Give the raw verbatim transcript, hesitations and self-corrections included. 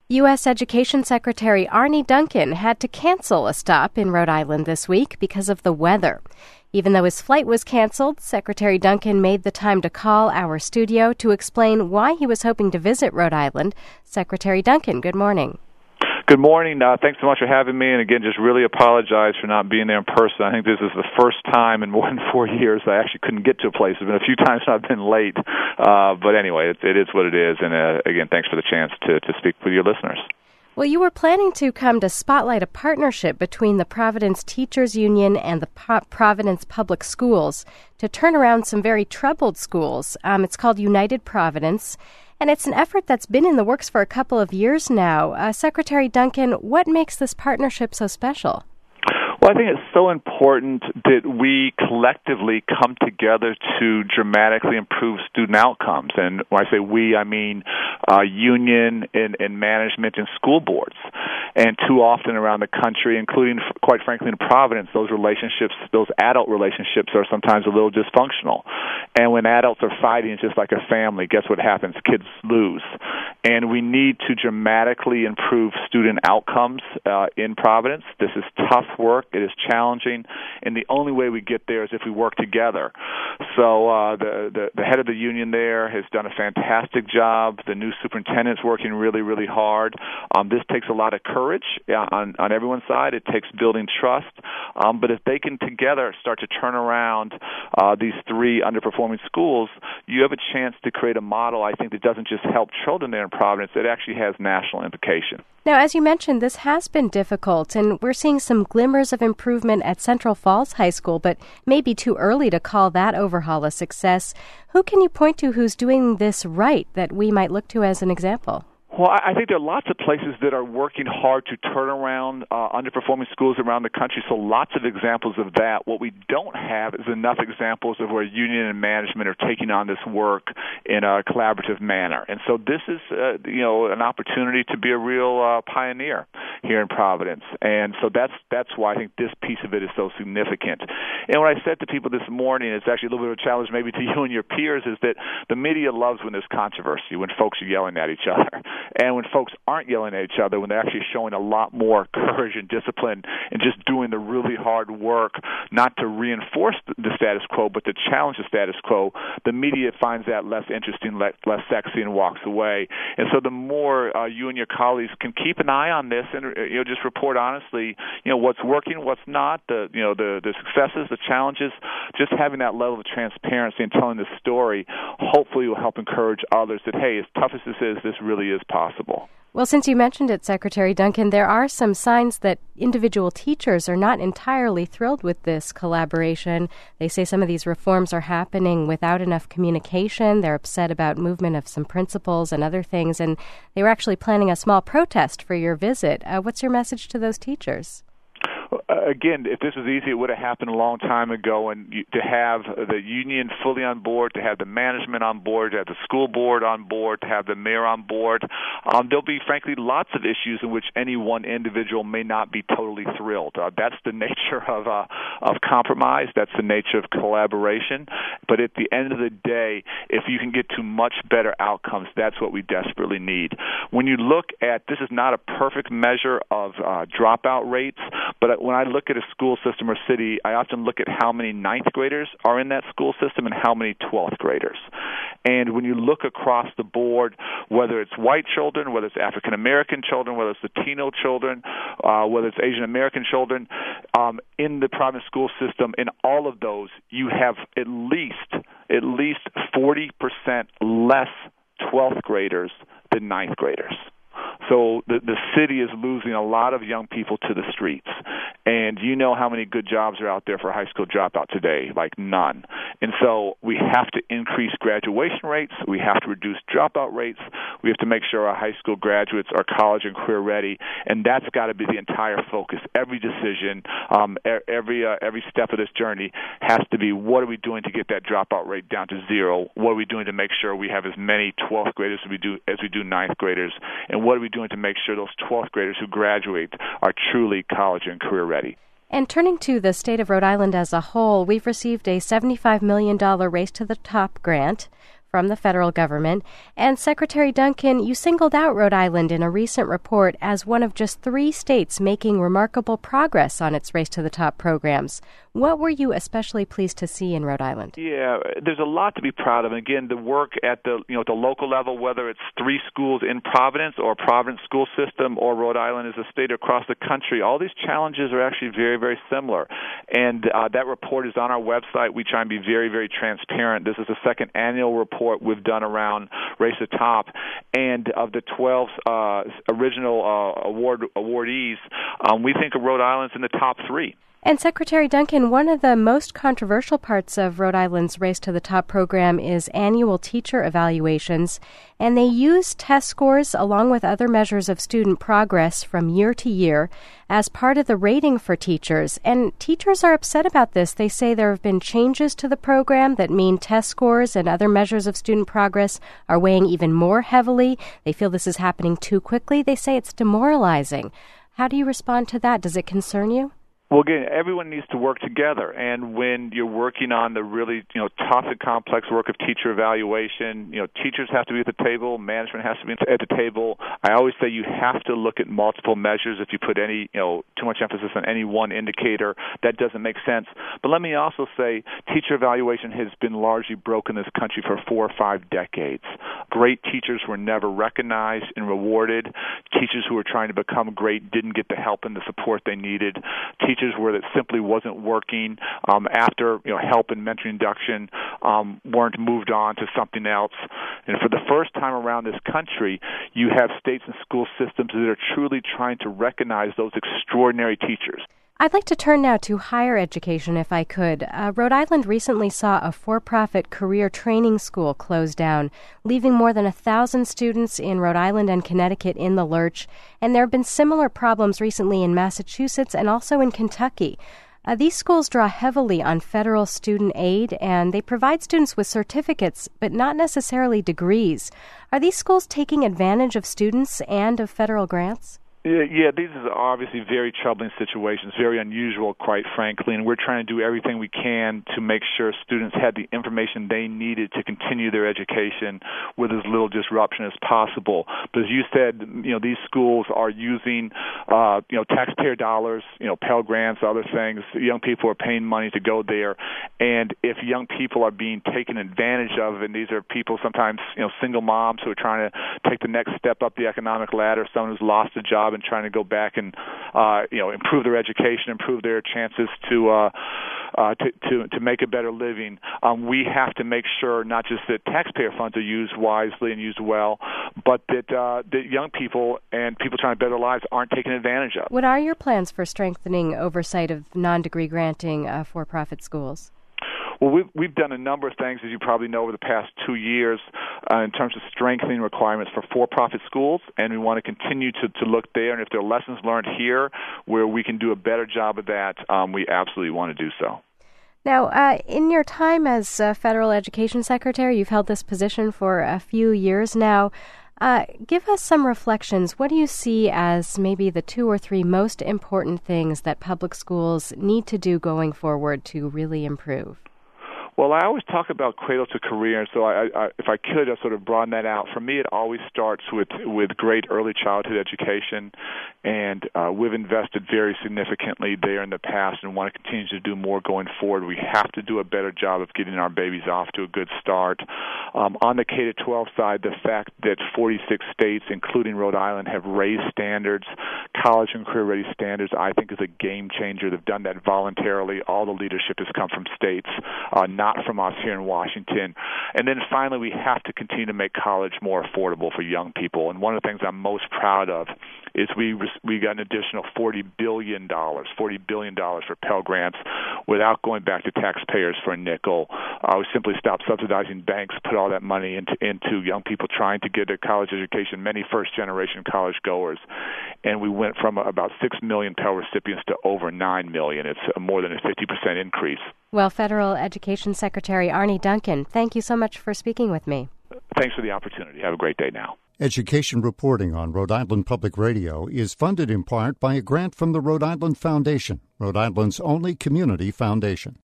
U S. Education Secretary Arne Duncan had to cancel a stop in Rhode Island this week because of the weather. Even though his flight was canceled, Secretary Duncan made the time to call our studio to explain why he was hoping to visit Rhode Island. Secretary Duncan, good morning. Good morning. Uh, thanks so much for having me. And again, just really apologize for not being there in person. I think this is the first time in more than four years I actually couldn't get to a place. There's been a few times I've been late. Uh, but anyway, it, it is what it is. And uh, again, thanks for the chance to, to speak with your listeners. Well, you were planning to come to spotlight a partnership between the Providence Teachers Union and the Pro- Providence Public Schools to turn around some very troubled schools. Um, it's called United Providence, and it's an effort that's been in the works for a couple of years now. Uh, Secretary Duncan, what makes this partnership so special? Well, I think it's so important that we collectively come together to dramatically improve student outcomes. And when I say we, I mean uh, union and, and management and school boards. And too often around the country, including, quite frankly, in Providence, those relationships, those adult relationships are sometimes a little dysfunctional. And when adults are fighting, it's just like a family. Guess what happens? Kids lose. And we need to dramatically improve student outcomes uh, in Providence. This is tough work. It is challenging, and the only way we get there is if we work together. So uh, the, the the head of the union there has done a fantastic job. The new superintendent's working really, really hard. Um, this takes a lot of courage on, on everyone's side. It takes building trust. Um, but if they can together start to turn around uh, these three underperforming schools, you have a chance to create a model, I think, that doesn't just help children there in Providence. It actually has national implication. Now, as you mentioned, this has been difficult, and we're seeing some glimmers of improvement at Central Falls High School, but maybe too early to call that overhaul a success. Who can you point to who's doing this right that we might look to as an example? Well, I think there are lots of places that are working hard to turn around uh, underperforming schools around the country, so lots of examples of that. What we don't have is enough examples of where union and management are taking on this work in a collaborative manner. And so this is, uh, you know, an opportunity to be a real uh, pioneer here in Providence. And so that's that's why I think this piece of it is so significant. And what I said to people this morning, it's actually a little bit of a challenge maybe to you and your peers, is that the media loves when there's controversy, when folks are yelling at each other. And when folks aren't yelling at each other, when they're actually showing a lot more courage and discipline and just doing the really hard work, not to reinforce the status quo, but to challenge the status quo, the media finds that less interesting, less sexy, and walks away. And so the more uh, you and your colleagues can keep an eye on this and you know just report honestly, you know what's working, what's not, the you know the the successes, the challenges, just having that level of transparency and telling the story, hopefully will help encourage others that hey, as tough as this is, this really is possible. Well, since you mentioned it, Secretary Duncan, there are some signs that individual teachers are not entirely thrilled with this collaboration. They say some of these reforms are happening without enough communication. They're upset about movement of some principals and other things, and they were actually planning a small protest for your visit. Uh, what's your message to those teachers? Again, if this was easy, it would have happened a long time ago. And to have the union fully on board, to have the management on board, to have the school board on board, to have the mayor on board, um, there'll be, frankly, lots of issues in which any one individual may not be totally thrilled. Uh, that's the nature of uh, of compromise. That's the nature of collaboration. But at the end of the day, if you can get to much better outcomes, that's what we desperately need. When you look at, this is not a perfect measure of uh, dropout rates, but when I look at a school system or city, I often look at how many ninth graders are in that school system and how many twelfth graders. And when you look across the board, whether it's white children, whether it's African American children, whether it's Latino children, uh, whether it's Asian American children, um, in the private school system, in all of those, you have at least at least forty percent less twelfth graders than ninth graders. So the the city is losing a lot of young people to the streets. And you know how many good jobs are out there for a high school dropout today? Like none. And so we have to increase graduation rates. We have to reduce dropout rates. We have to make sure our high school graduates are college and career ready. And that's got to be the entire focus. Every decision, um, every uh, every step of this journey has to be, what are we doing to get that dropout rate down to zero? What are we doing to make sure we have as many twelfth graders as we do as we do ninth graders? And what are we doing to make sure those twelfth graders who graduate are truly college and career ready? And turning to the state of Rhode Island as a whole, we've received a seventy-five million dollars Race to the Top grant from the federal government. And Secretary Duncan, you singled out Rhode Island in a recent report as one of just three states making remarkable progress on its Race to the Top programs. What were you especially pleased to see in Rhode Island? Yeah, there's a lot to be proud of. And again, the work at the you know at the local level, whether it's three schools in Providence or Providence school system or Rhode Island as a state across the country, all these challenges are actually very, very similar. And uh, that report is on our website. We try and be very, very transparent. This is the second annual report we've done around Race to the Top. And of the twelve uh, original uh, award awardees, um, we think of Rhode Island's in the top three. And Secretary Duncan, one of the most controversial parts of Rhode Island's Race to the Top program is annual teacher evaluations, and they use test scores along with other measures of student progress from year to year as part of the rating for teachers. And teachers are upset about this. They say there have been changes to the program that mean test scores and other measures of student progress are weighing even more heavily. They feel this is happening too quickly. They say it's demoralizing. How do you respond to that? Does it concern you? Well, again, everyone needs to work together, and when you're working on the really, you know, tough and complex work of teacher evaluation, you know, teachers have to be at the table, management has to be at the table. I always say you have to look at multiple measures. If you put any, you know, too much emphasis on any one indicator, that doesn't make sense. But let me also say, teacher evaluation has been largely broken in this country for four or five decades. Great teachers were never recognized and rewarded. Teachers who were trying to become great didn't get the help and the support they needed. Teachers where that simply wasn't working um, after you know help and mentoring induction um, weren't moved on to something else. And for the first time around this country, you have states and school systems that are truly trying to recognize those extraordinary teachers. I'd like to turn now to higher education, if I could. Uh, Rhode Island recently saw a for-profit career training school close down, leaving more than a thousand students in Rhode Island and Connecticut in the lurch. And there have been similar problems recently in Massachusetts and also in Kentucky. Uh, these schools draw heavily on federal student aid, and they provide students with certificates, but not necessarily degrees. Are these schools taking advantage of students and of federal grants? Yeah, yeah, these are obviously very troubling situations, very unusual, quite frankly, and we're trying to do everything we can to make sure students had the information they needed to continue their education with as little disruption as possible. But as you said, you know, these schools are using, uh, you know, taxpayer dollars, you know, Pell Grants, other things. Young people are paying money to go there, and if young people are being taken advantage of, and these are people sometimes, you know, single moms who are trying to take the next step up the economic ladder, someone who's lost a job and trying to go back and uh, you know improve their education, improve their chances to uh, uh, to, to to make a better living. Um, we have to make sure not just that taxpayer funds are used wisely and used well, but that uh, that young people and people trying to better their lives aren't taken advantage of. What are your plans for strengthening oversight of non-degree granting uh, for-profit schools? Well, we've, we've done a number of things, as you probably know, over the past two years uh, in terms of strengthening requirements for for-profit schools, and we want to continue to, to look there. And if there are lessons learned here where we can do a better job of that, um, we absolutely want to do so. Now, uh, in your time as uh, Federal Education Secretary, you've held this position for a few years now. Uh, give us some reflections. What do you see as maybe the two or three most important things that public schools need to do going forward to really improve? Well, I always talk about cradle to career, and so I, I, if I could, I sort of broaden that out. For me, it always starts with, with great early childhood education, and uh, we've invested very significantly there in the past and want to continue to do more going forward. We have to do a better job of getting our babies off to a good start. Um, on the K to twelve side, the fact that forty-six states, including Rhode Island, have raised standards, college and career-ready standards, I think is a game changer. They've done that voluntarily. All the leadership has come from states, uh, not from us here in Washington. And then finally, we have to continue to make college more affordable for young people. And one of the things I'm most proud of is we we got an additional forty billion dollars, forty billion dollars for Pell Grants without going back to taxpayers for a nickel. Uh, we simply stopped subsidizing banks, put all that money into, into young people trying to get a college education, many first-generation college goers. And we went from about six million Pell recipients to over nine million. It's more than a fifty percent increase. Well, Federal Education Secretary Arne Duncan, thank you so much for speaking with me. Thanks for the opportunity. Have a great day now. Education reporting on Rhode Island Public Radio is funded in part by a grant from the Rhode Island Foundation, Rhode Island's only community foundation.